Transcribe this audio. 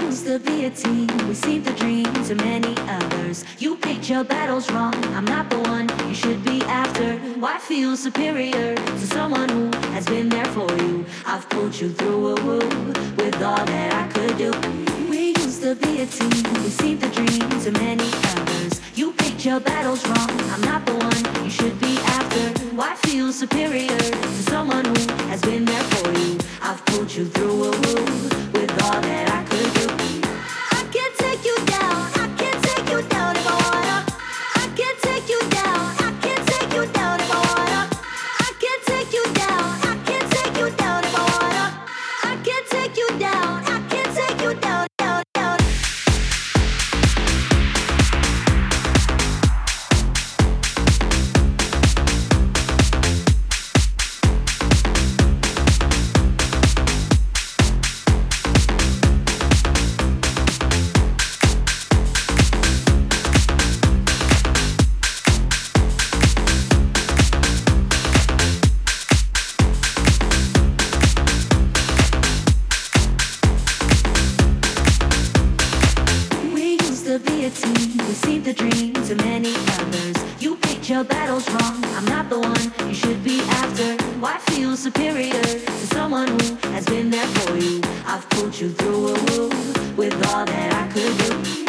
used to be a team, we seem to dream to many others. You picked your battles wrong, I'm not the one you should be after. Why feel superior to someone who has been there for you? I've pulled you through a woo with all that I could do. We used to be a team, we seem to dream to many others. You picked your battles wrong, I'm not the one you should be after. Why feel superior to someone who has been there for you? I've pulled you through a woo with all that I could do. I can take you down, I can take you down if I wanna. I can take you down, I can take you down if I wanna. I can take you down, I can take you down if I wanna. I can take you down, I can take you down, down, down. To be a team, we seem to dream to many others. You picked your battles wrong, I'm not the one you should be after. Why feel superior to someone who has been there for you? I've pulled you through a woo with all that I could do.